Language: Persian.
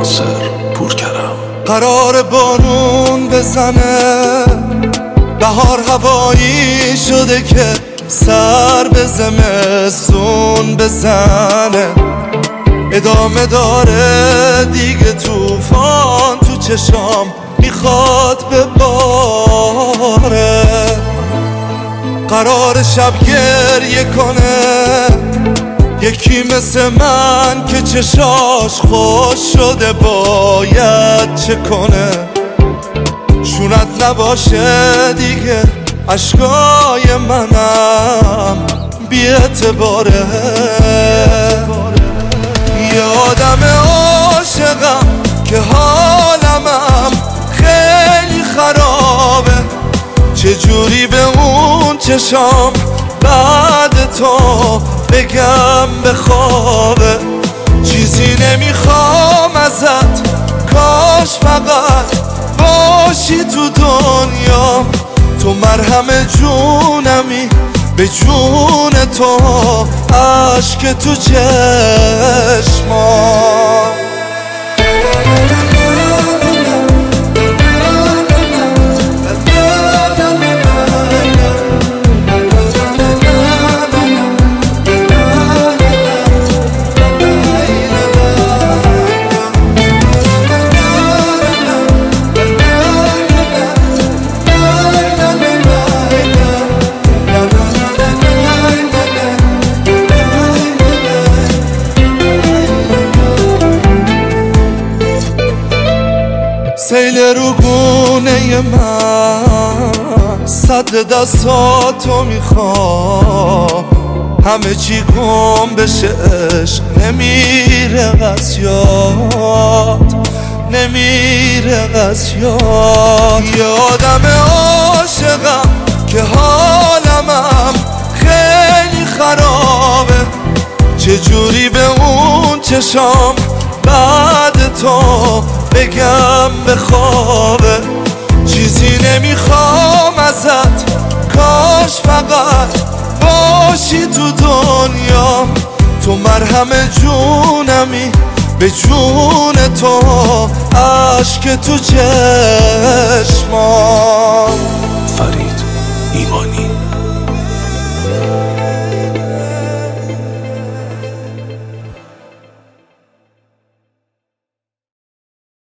ناصر پورکرم. قرار بارون بزنه، بهار هوایی شده که سر به زمستون بزنه. ادامه داره دیگه طوفان تو چشام میخواد بباره. قرار شب گریه کنه یکی مثل من که چشاش خوش شده باید چه کنه. شونت نباشه دیگه عشقای منم بی اعتباره. یه آدم عاشقم که حالمم خیلی خرابه. چجوری به اون چشام بعد تو بگم بخوابه. چیزی نمیخوام ازت، کاش فقط باشی تو دنیا. تو مرهم جونمی، به جون تو عشق تو چشمام. سیل رو گونه من صد دستاتو میخوام. همه چی گم بشه عشق نمیره از یاد، نمیره از یاد. یه آدم عاشقم که حالمم خیلی خرابه. چجوری به اون چشام بعد تو بگم بخوابه. چیزی نمیخوام ازت، کاش فقط باشی تو دنیا. تو مرهم جونمی، به جون تو عشق تو چشمام.